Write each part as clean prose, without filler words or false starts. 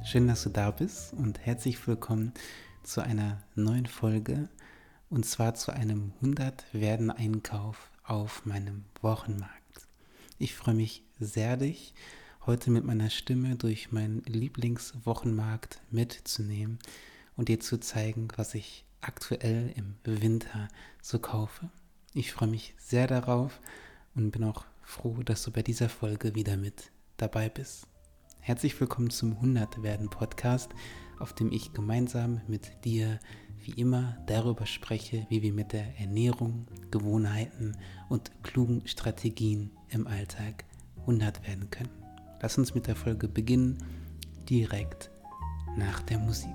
Schön, dass du da bist und herzlich willkommen zu einer neuen Folge und zwar zu einem 100-Werden-Einkauf auf meinem Wochenmarkt. Ich freue mich sehr, dich heute mit meiner Stimme durch meinen Lieblingswochenmarkt mitzunehmen und dir zu zeigen, was ich aktuell im Winter so kaufe. Ich freue mich sehr darauf und bin auch froh, dass du bei dieser Folge wieder mit dabei bist. Herzlich willkommen zum 100-Werden-Podcast, auf dem ich gemeinsam mit dir wie immer darüber spreche, wie wir mit der Ernährung, Gewohnheiten und klugen Strategien im Alltag 100 werden können. Lass uns mit der Folge beginnen, direkt nach der Musik.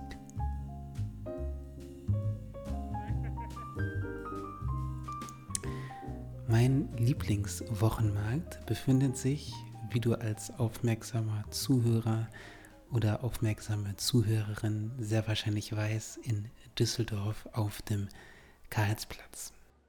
Mein Lieblingswochenmarkt befindet sich, wie du als aufmerksamer Zuhörer oder aufmerksame Zuhörerin sehr wahrscheinlich weiß, in Düsseldorf auf dem Karlsplatz.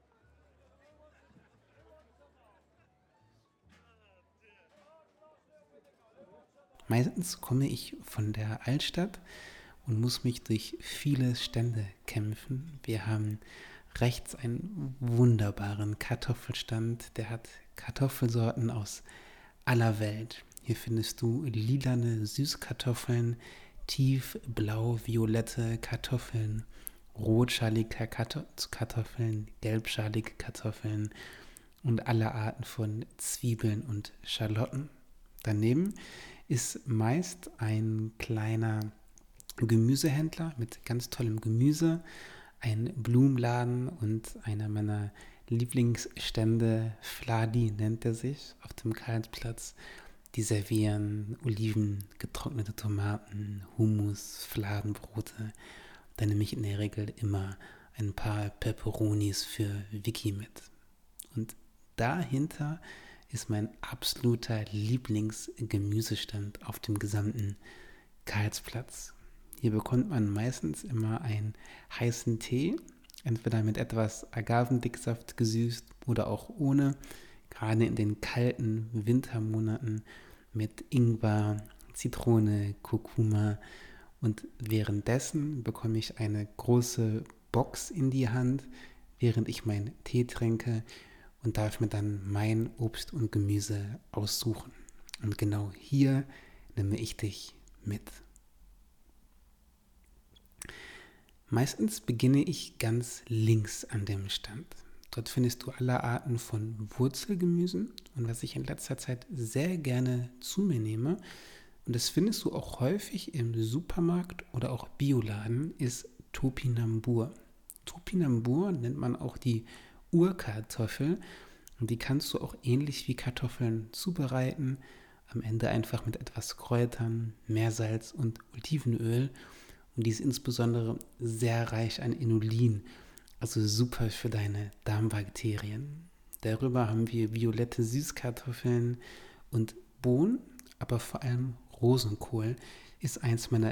Meistens komme ich von der Altstadt und muss mich durch viele Stände kämpfen. Wir haben rechts einen wunderbaren Kartoffelstand, der hat Kartoffelsorten aus aller Welt. Hier findest du lilane Süßkartoffeln, tiefblau-violette Kartoffeln, rotschalige Kartoffeln, gelbschalige Kartoffeln und alle Arten von Zwiebeln und Schalotten. Daneben ist meist ein kleiner Gemüsehändler mit ganz tollem Gemüse, ein Blumenladen und einer meiner Lieblingsstände, Fladi nennt er sich, auf dem Karlsplatz. Die servieren Oliven, getrocknete Tomaten, Hummus, Fladenbrote. Dann nehme ich in der Regel immer ein paar Peperonis für Vicky mit. Und dahinter ist mein absoluter Lieblingsgemüsestand auf dem gesamten Karlsplatz. Hier bekommt man meistens immer einen heißen Tee, entweder mit etwas Agavendicksaft gesüßt oder auch ohne, gerade in den kalten Wintermonaten mit Ingwer, Zitrone, Kurkuma. Und währenddessen bekomme ich eine große Box in die Hand, während ich meinen Tee trinke und darf mir dann mein Obst und Gemüse aussuchen. Und genau hier nehme ich dich mit. Meistens beginne ich ganz links an dem Stand. Dort findest du alle Arten von Wurzelgemüsen und was ich in letzter Zeit sehr gerne zu mir nehme, und das findest du auch häufig im Supermarkt oder auch Bioladen, ist Topinambur. Topinambur nennt man auch die Urkartoffel und die kannst du auch ähnlich wie Kartoffeln zubereiten. Am Ende einfach mit etwas Kräutern, Meersalz und Olivenöl. Und die ist insbesondere sehr reich an Inulin, also super für deine Darmbakterien. Darüber haben wir violette Süßkartoffeln und Bohnen, aber vor allem Rosenkohl ist eins meiner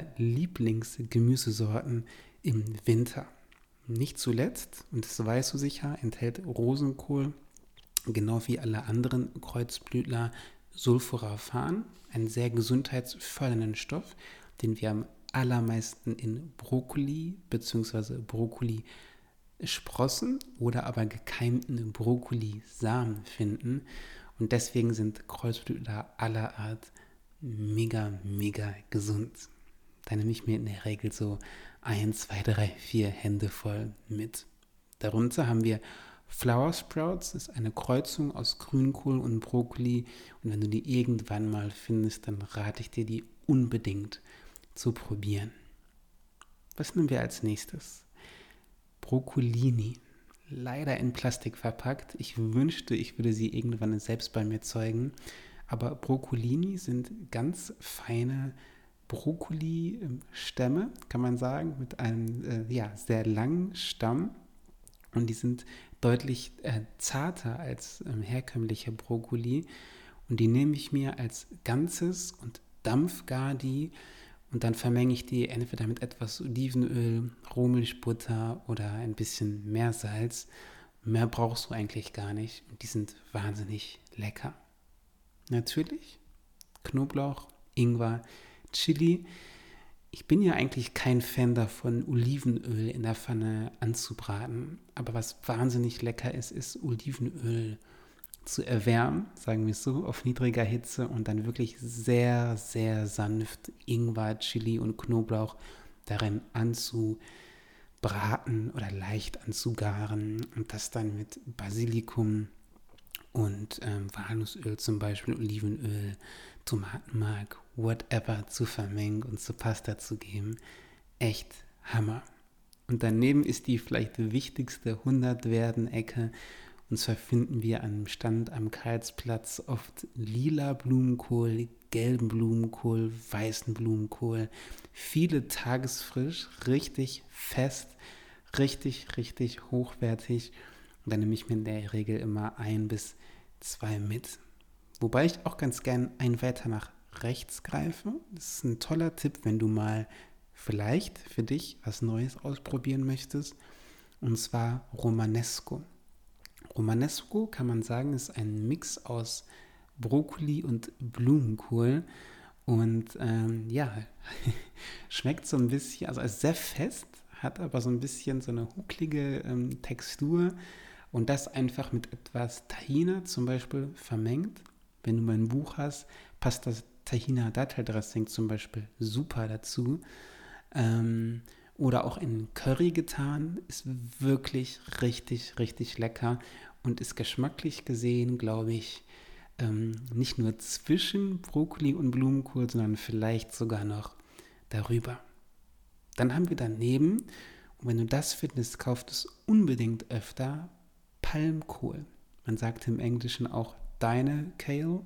Lieblingsgemüsesorten im Winter. Nicht zuletzt, und das weißt du sicher, enthält Rosenkohl, genau wie alle anderen Kreuzblütler, Sulforaphan, einen sehr gesundheitsfördernden Stoff, den wir am allermeisten in Brokkoli bzw. Brokkolisprossen oder aber gekeimten Brokkolisamen finden. Und deswegen sind Kreuzblütler aller Art mega, mega gesund. Da nehme ich mir in der Regel so 1, 2, 3, 4 Hände voll mit. Darunter haben wir Flower Sprouts, das ist eine Kreuzung aus Grünkohl und Brokkoli. Und wenn du die irgendwann mal findest, dann rate ich dir, die unbedingt zu probieren. Was nehmen wir als nächstes? Broccolini. Leider in Plastik verpackt. Ich wünschte, ich würde sie irgendwann selbst bei mir zeugen. Aber Broccolini sind ganz feine Brokkoli-Stämme, kann man sagen, mit einem sehr langen Stamm. Und die sind deutlich zarter als herkömmliche Brokkoli. Und die nehme ich mir als Ganzes und dampfgar die. Und dann vermenge ich die entweder mit etwas Olivenöl, Rohmilchbutter oder ein bisschen Meersalz. Mehr brauchst du eigentlich gar nicht. Und die sind wahnsinnig lecker. Natürlich Knoblauch, Ingwer, Chili. Ich bin ja eigentlich kein Fan davon, Olivenöl in der Pfanne anzubraten. Aber was wahnsinnig lecker ist, ist Olivenöl zu erwärmen, sagen wir es so, auf niedriger Hitze und dann wirklich sehr, sehr sanft Ingwer, Chili und Knoblauch darin anzubraten oder leicht anzugaren und das dann mit Basilikum und Walnussöl zum Beispiel, Olivenöl, Tomatenmark, whatever zu vermengen und zur Pasta zu geben. Echt Hammer. Und daneben ist die vielleicht wichtigste 100-Werden-Ecke. Und zwar finden wir am Stand am Karlsplatz oft lila Blumenkohl, gelben Blumenkohl, weißen Blumenkohl. Viele tagesfrisch, richtig fest, richtig, richtig hochwertig. Und dann nehme ich mir in der Regel immer 1 bis 2 mit. Wobei ich auch ganz gern einen weiter nach rechts greife. Das ist ein toller Tipp, wenn du mal vielleicht für dich was Neues ausprobieren möchtest. Und zwar Romanesco. Romanesco, kann man sagen, ist ein Mix aus Brokkoli und Blumenkohl. Und ja, schmeckt so ein bisschen, also ist sehr fest, hat aber so ein bisschen so eine hucklige Textur. Und das einfach mit etwas Tahina zum Beispiel vermengt. Wenn du mal ein Buch hast, passt das Tahina-Datteldressing zum Beispiel super dazu. Oder auch in Curry getan, ist wirklich richtig, richtig lecker und ist geschmacklich gesehen, glaube ich, nicht nur zwischen Brokkoli und Blumenkohl, sondern vielleicht sogar noch darüber. Dann haben wir daneben, und wenn du das findest, kauft es unbedingt öfter Palmkohl. Man sagt im Englischen auch deine Kale.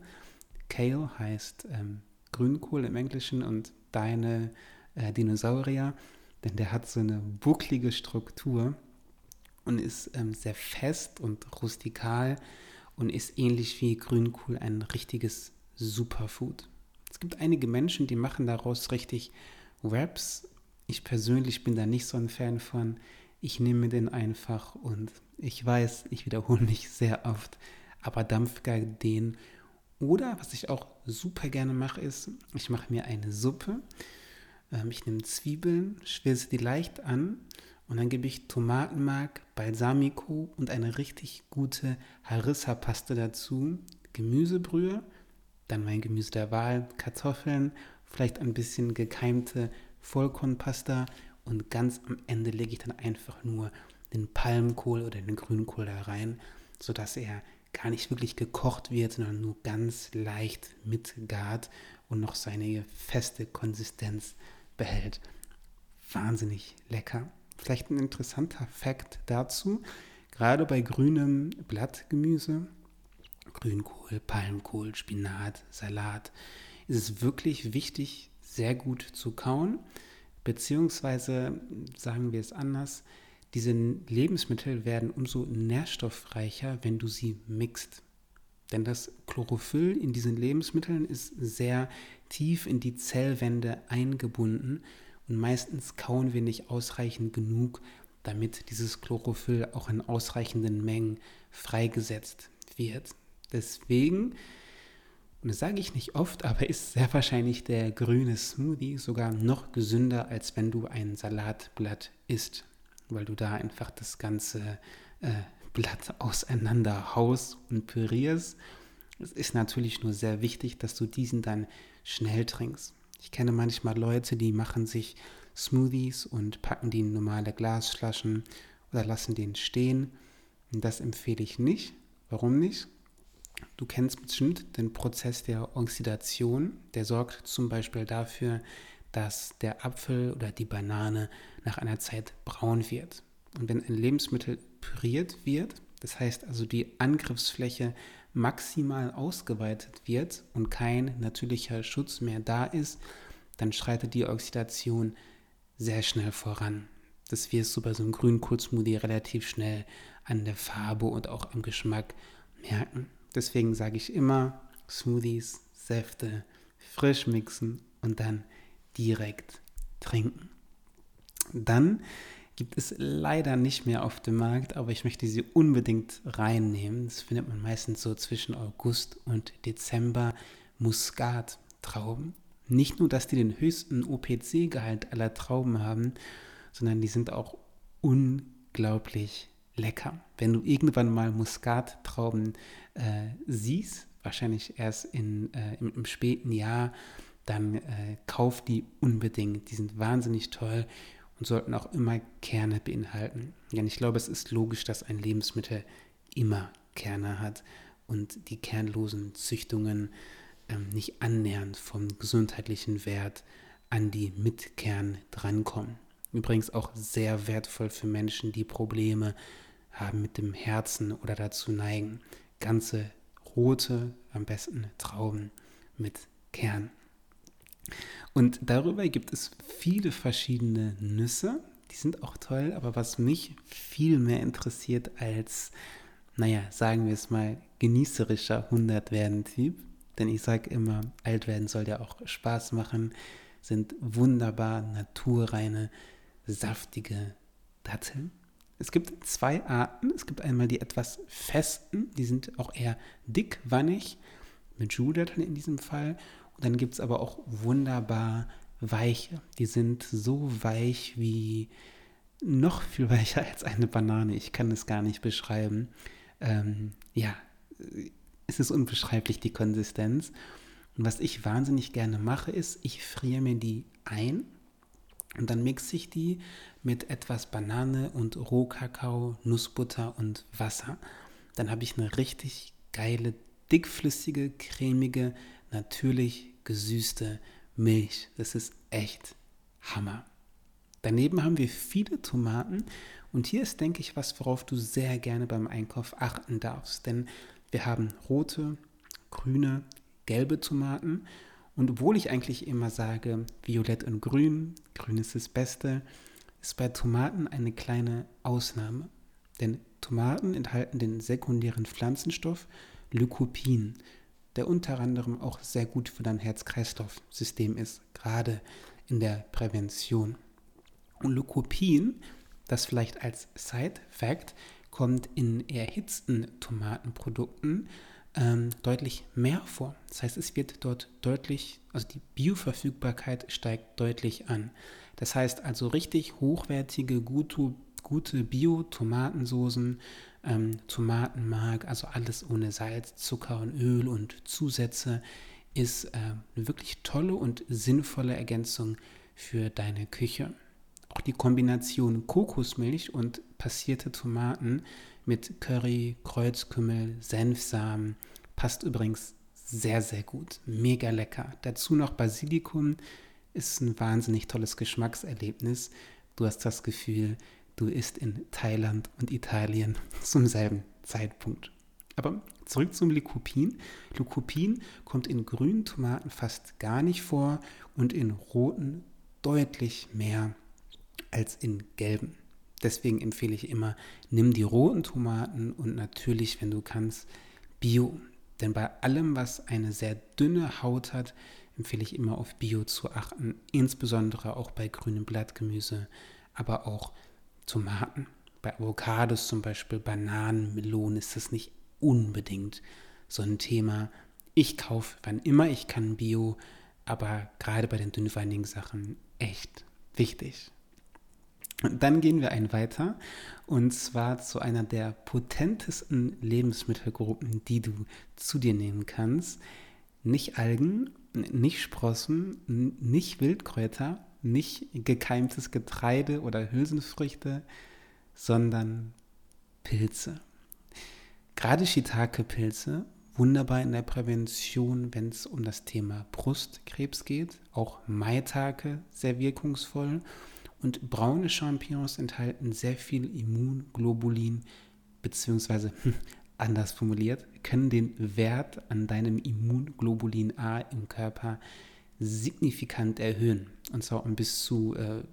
Kale heißt Grünkohl im Englischen und deine Dinosaurier, denn der hat so eine bucklige Struktur und ist sehr fest und rustikal und ist ähnlich wie Grünkohl ein richtiges Superfood. Es gibt einige Menschen, die machen daraus richtig Wraps. Ich persönlich bin da nicht so ein Fan von. Ich nehme den einfach und ich weiß, ich wiederhole mich sehr oft, aber dampfgar den. Oder was ich auch super gerne mache, ist, ich mache mir eine Suppe. Ich nehme Zwiebeln, schwilze die leicht an und dann gebe ich Tomatenmark, Balsamico und eine richtig gute Harissa-Paste dazu, Gemüsebrühe, dann mein Gemüse der Wahl, Kartoffeln, vielleicht ein bisschen gekeimte Vollkornpasta und ganz am Ende lege ich dann einfach nur den Palmkohl oder den Grünkohl da rein, sodass er gar nicht wirklich gekocht wird, sondern nur ganz leicht mitgart und noch seine feste Konsistenz behält. Wahnsinnig lecker. Vielleicht ein interessanter Fakt dazu, gerade bei grünem Blattgemüse, Grünkohl, Palmkohl, Spinat, Salat, ist es wirklich wichtig, sehr gut zu kauen, beziehungsweise sagen wir es anders, diese Lebensmittel werden umso nährstoffreicher, wenn du sie mixt. Denn das Chlorophyll in diesen Lebensmitteln ist sehr tief in die Zellwände eingebunden und meistens kauen wir nicht ausreichend genug, damit dieses Chlorophyll auch in ausreichenden Mengen freigesetzt wird. Deswegen, und das sage ich nicht oft, aber ist sehr wahrscheinlich der grüne Smoothie sogar noch gesünder, als wenn du ein Salatblatt isst, weil du da einfach das ganze Blatt auseinander haust und pürierst. Es ist natürlich nur sehr wichtig, dass du diesen dann schnell trinkst. Ich kenne manchmal Leute, die machen sich Smoothies und packen die in normale Glasflaschen oder lassen den stehen. Und das empfehle ich nicht. Warum nicht? Du kennst bestimmt den Prozess der Oxidation. Der sorgt zum Beispiel dafür, dass der Apfel oder die Banane nach einer Zeit braun wird. Und wenn ein Lebensmittel püriert wird, das heißt also die Angriffsfläche maximal ausgeweitet wird und kein natürlicher Schutz mehr da ist, dann schreitet die Oxidation sehr schnell voran. Das wirst du bei so einem Grünkohl-Smoothie relativ schnell an der Farbe und auch am Geschmack merken. Deswegen sage ich immer, Smoothies, Säfte, frisch mixen und dann direkt trinken. Dann gibt es leider nicht mehr auf dem Markt, aber ich möchte sie unbedingt reinnehmen. Das findet man meistens so zwischen August und Dezember. Muskattrauben. Nicht nur, dass die den höchsten OPC-Gehalt aller Trauben haben, sondern die sind auch unglaublich lecker. Wenn du irgendwann mal Muskattrauben siehst, wahrscheinlich erst im späten Jahr, dann kauf die unbedingt. Die sind wahnsinnig toll und sollten auch immer Kerne beinhalten. Denn ich glaube, es ist logisch, dass ein Lebensmittel immer Kerne hat und die kernlosen Züchtungen nicht annähernd vom gesundheitlichen Wert an die mit Kern drankommen. Übrigens auch sehr wertvoll für Menschen, die Probleme haben mit dem Herzen oder dazu neigen. Ganze rote, am besten Trauben mit Kern. Und darüber gibt es viele verschiedene Nüsse. Die sind auch toll, aber was mich viel mehr interessiert als, naja, sagen wir es mal, genießerischer 100-werden-Typ, denn ich sage immer, alt werden soll ja auch Spaß machen, sind wunderbar naturreine, saftige Datteln. Es gibt zwei Arten. Es gibt einmal die etwas festen, die sind auch eher dickwannig, mit Joux-Datteln in diesem Fall. Und dann gibt es aber auch wunderbar weiche. Die sind so weich wie, noch viel weicher als eine Banane. Ich kann es gar nicht beschreiben. Ja, es ist unbeschreiblich, die Konsistenz. Und was ich wahnsinnig gerne mache, ist, ich friere mir die ein und dann mixe ich die mit etwas Banane und Rohkakao, Nussbutter und Wasser. Dann habe ich eine richtig geile, dickflüssige, cremige, natürlich gesüßte Milch. Das ist echt Hammer. Daneben haben wir viele Tomaten und hier ist, denke ich, was, worauf du sehr gerne beim Einkauf achten darfst. Denn wir haben rote, grüne, gelbe Tomaten. Und obwohl ich eigentlich immer sage, violett und grün, grün ist das Beste, ist bei Tomaten eine kleine Ausnahme. Denn Tomaten enthalten den sekundären Pflanzenstoff Lycopin, der unter anderem auch sehr gut für dein Herz-Kreislauf-System ist, gerade in der Prävention. Und Lycopin, das vielleicht als Side-Fact, kommt in erhitzten Tomatenprodukten deutlich mehr vor. Das heißt, es wird dort deutlich, also die Bioverfügbarkeit steigt deutlich an. Das heißt also richtig hochwertige, gute Bio-Tomatensoßen, Tomatenmark, also alles ohne Salz, Zucker und Öl und Zusätze, ist eine wirklich tolle und sinnvolle Ergänzung für deine Küche. Auch die Kombination Kokosmilch und passierte Tomaten mit Curry, Kreuzkümmel, Senfsamen passt übrigens sehr, sehr gut. Mega lecker. Dazu noch Basilikum, ist ein wahnsinnig tolles Geschmackserlebnis. Du hast das Gefühl, du isst in Thailand und Italien zum selben Zeitpunkt. Aber zurück zum Lycopin. Lycopin kommt in grünen Tomaten fast gar nicht vor und in roten deutlich mehr als in gelben. Deswegen empfehle ich immer, nimm die roten Tomaten und natürlich, wenn du kannst, Bio. Denn bei allem, was eine sehr dünne Haut hat, empfehle ich immer auf Bio zu achten, insbesondere auch bei grünem Blattgemüse, aber auch Tomaten. Bei Avocados zum Beispiel, Bananen, Melonen ist das nicht unbedingt so ein Thema. Ich kaufe, wann immer ich kann, Bio, aber gerade bei den dünnweinigen Sachen echt wichtig. Und dann gehen wir ein weiter und zwar zu einer der potentesten Lebensmittelgruppen, die du zu dir nehmen kannst. Nicht Algen, nicht Sprossen, nicht Wildkräuter, nicht gekeimtes Getreide oder Hülsenfrüchte, sondern Pilze. Gerade Shiitake-Pilze, wunderbar in der Prävention, wenn es um das Thema Brustkrebs geht. Auch Maitake, sehr wirkungsvoll. Und braune Champignons enthalten sehr viel Immunglobulin, beziehungsweise anders formuliert, können den Wert an deinem Immunglobulin A im Körper signifikant erhöhen. Und zwar um bis zu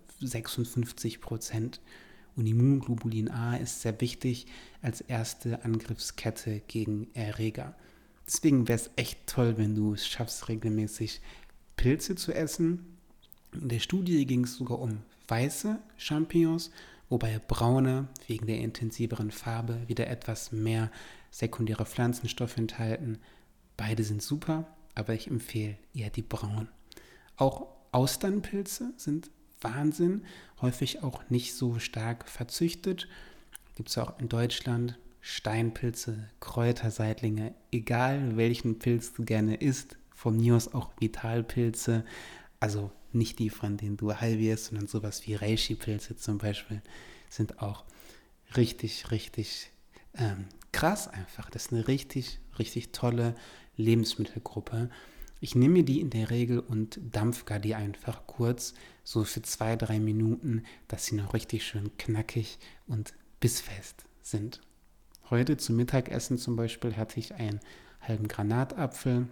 56%. Und Immunglobulin A ist sehr wichtig als erste Angriffskette gegen Erreger. Deswegen wäre es echt toll, wenn du es schaffst, regelmäßig Pilze zu essen. In der Studie ging es sogar um weiße Champignons, wobei braune wegen der intensiveren Farbe wieder etwas mehr sekundäre Pflanzenstoffe enthalten. Beide sind super, aber ich empfehle eher die braunen. Auch Austernpilze sind Wahnsinn, häufig auch nicht so stark verzüchtet. Gibt es auch in Deutschland Steinpilze, Kräuterseitlinge, egal welchen Pilz du gerne isst. Von mir aus auch Vitalpilze, also nicht die, von denen du high wirst, sondern sowas wie Reishi-Pilze zum Beispiel, sind auch richtig, richtig krass einfach. Das ist eine richtig, richtig tolle Lebensmittelgruppe. Ich nehme mir die in der Regel und dampfe die einfach kurz, so für 2, 3 Minuten, dass sie noch richtig schön knackig und bissfest sind. Heute zum Mittagessen zum Beispiel hatte ich einen halben Granatapfel,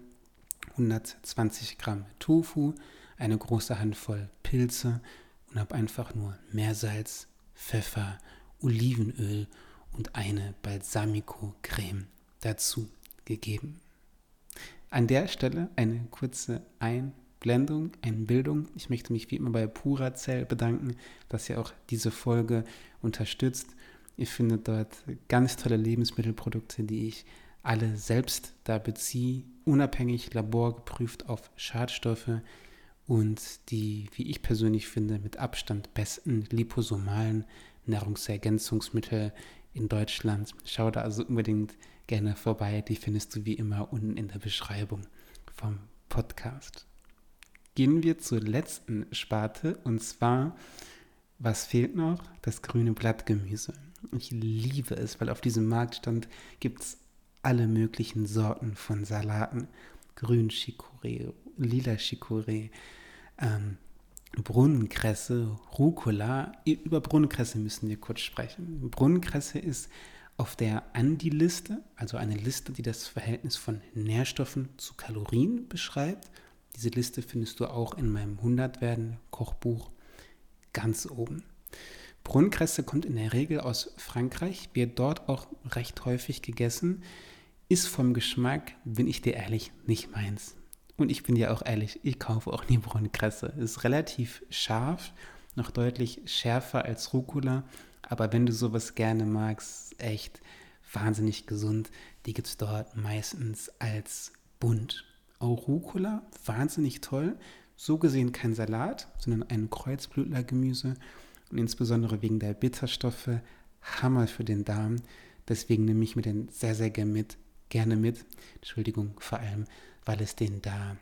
120 Gramm Tofu, eine große Handvoll Pilze und habe einfach nur Meersalz, Pfeffer, Olivenöl und eine Balsamico-Creme dazu gegeben. An der Stelle eine kurze Einbildung. Ich möchte mich wie immer bei Puracell bedanken, dass ihr auch diese Folge unterstützt. Ihr findet dort ganz tolle Lebensmittelprodukte, die ich alle selbst da beziehe, unabhängig, laborgeprüft auf Schadstoffe und die, wie ich persönlich finde, mit Abstand besten liposomalen Nahrungsergänzungsmittel in Deutschland. Schau da also unbedingt gerne vorbei. Die findest du wie immer unten in der Beschreibung vom Podcast. Gehen wir zur letzten Sparte und zwar, was fehlt noch? Das grüne Blattgemüse. Ich liebe es, weil auf diesem Marktstand gibt es alle möglichen Sorten von Salaten. Grün Chicorée, lila Chicorée, Brunnenkresse, Rucola. Über Brunnenkresse müssen wir kurz sprechen. Brunnenkresse ist auf der Andi-Liste, also eine Liste, die das Verhältnis von Nährstoffen zu Kalorien beschreibt. Diese Liste findest du auch in meinem 100-Werden-Kochbuch ganz oben. Brunnenkresse kommt in der Regel aus Frankreich, wird dort auch recht häufig gegessen, ist vom Geschmack, bin ich dir ehrlich, nicht meins. Und ich bin dir auch ehrlich, ich kaufe auch nie Brunnenkresse. Ist relativ scharf, noch deutlich schärfer als Rucola, aber wenn du sowas gerne magst, echt wahnsinnig gesund. Die gibt es dort meistens als bunt. Auch Rucola, wahnsinnig toll. So gesehen kein Salat, sondern ein Kreuzblütlergemüse. Und insbesondere wegen der Bitterstoffe, Hammer für den Darm. Deswegen nehme ich mir den sehr, sehr gerne mit. Entschuldigung, vor allem, weil es den da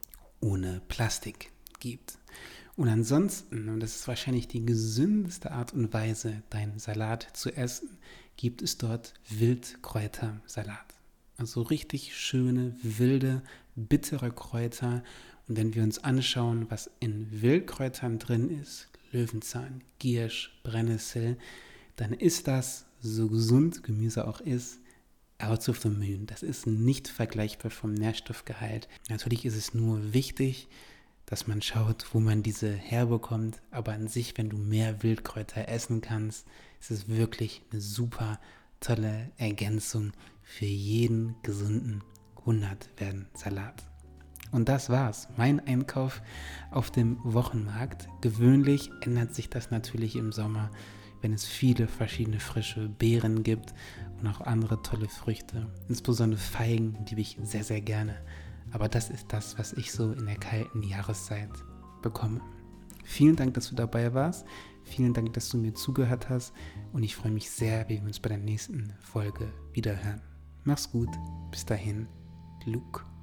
ohne Plastik gibt. Und ansonsten, und das ist wahrscheinlich die gesündeste Art und Weise, deinen Salat zu essen, gibt es dort Wildkräutersalat. Also richtig schöne, wilde, bittere Kräuter. Und wenn wir uns anschauen, was in Wildkräutern drin ist, Löwenzahn, Giersch, Brennnessel, dann ist das, so gesund Gemüse auch ist, out of the moon. Das ist nicht vergleichbar vom Nährstoffgehalt. Natürlich ist es nur wichtig, dass man schaut, wo man diese herbekommt. Aber an sich, wenn du mehr Wildkräuter essen kannst, ist es wirklich eine super tolle Ergänzung für jeden gesunden 100-Werden-Salat. Und das war's. Mein Einkauf auf dem Wochenmarkt. Gewöhnlich ändert sich das natürlich im Sommer, wenn es viele verschiedene frische Beeren gibt und auch andere tolle Früchte. Insbesondere Feigen liebe ich sehr, sehr gerne. Aber das ist das, was ich so in der kalten Jahreszeit bekomme. Vielen Dank, dass du dabei warst. Vielen Dank, dass du mir zugehört hast. Und ich freue mich sehr, wenn wir uns bei der nächsten Folge wiederhören. Mach's gut. Bis dahin, Luke.